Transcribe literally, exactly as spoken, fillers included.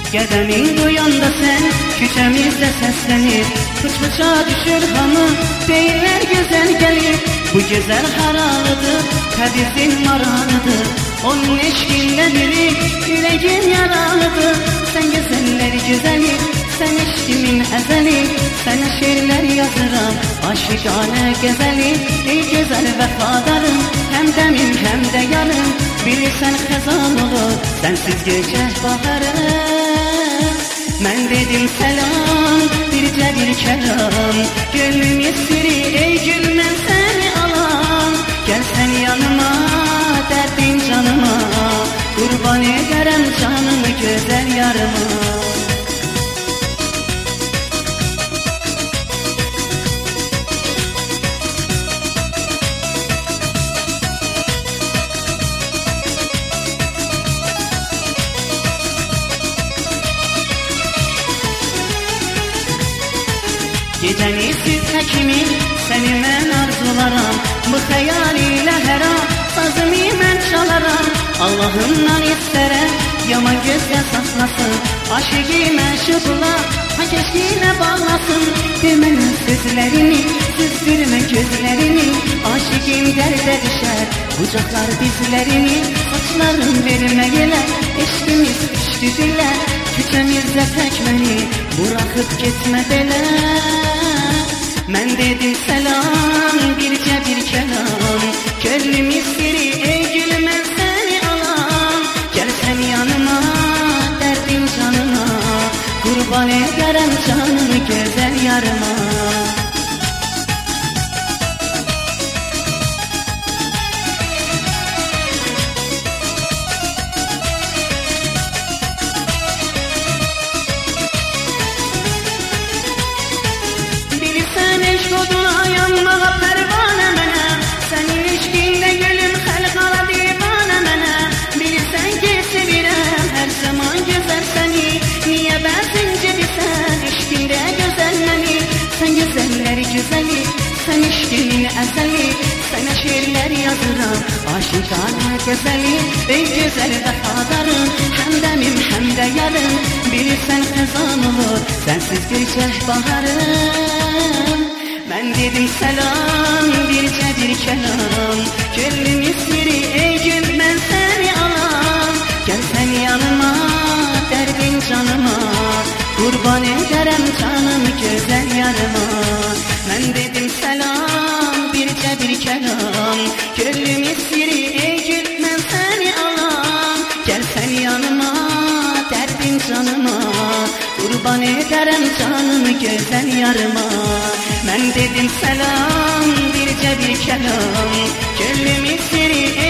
Qədəmin duyanda sən küçəmizdə səslənir. Fıç-fıça düşür hamı, deyirlər gözəl gəlir. Bu gözəl haralıdır, Təbrizin maranıdır. Onun eşqində bilir, ürəyim yaralıdır. Sən gözəlləri gözəli, sən eşqimin əzəli. Sənə şeirlər yazıram, aşiqanə gəzəli. Ey gözəl vəfadarım, həm dəmim, həm də yarım. Bilirsən xəzan olur, sənsiz gecə baharım. Mən dedim səlam, bircə bir kəlam. Gönlüm istiri, ey gül mən səni alam. Gəl sən yanıma, dərdin canıma. Qurban edərəm canımı gözəl yarıma. Gecəni siz həkimi, səni mən arzularam. Bu xəyal ilə hər an, sazımı mən çalaram. Allahımdan istərəm, yaman gözlə saxlasın. Aşıqi məşuqla, hakeşkinə bağlasın. Demənə sözlərini, süzdürmə gözlərini. Aşıqim dərdə düşər, bucaqlar bizlərini. Saçların vermə elə, eşqimiz düşdü dilə. Küçəmizdə tək məni, buraxıb getmə belə. Mən dedim səlam, bircə bir kəlam. Gönlüm istiri, ey gül mən səni alam. Gəl sən yanıma, dərdin canıma. Qurban edərəm canımı gözəl yarıma. Güzeli, sən eşqimin əzəli. Sənə şeirlər yazıram, aşiqanə gözəli. Ey gözəl vəfadarım, həm dəmim, həm də yarım. Bilirsən xəzan olur, sənsiz gecə baharım. Mən dedim səlam, bircə bir kəlam. Gönlüm istiri, ey gül mən səni alam. Gəl sən yanıma, dərdin canıma. Qurban edərəm canımı gözəl yarıma. Mən dedim səlam, bircə bir kəlam. Gönlüm istiri, ey gül mən səni alam. Gəl sən yanıma, dərdin canıma. Qurban edərəm canımı gözəl yarıma. Mən dedim səlam, bircə bir kəlam. Gönlüm istiri,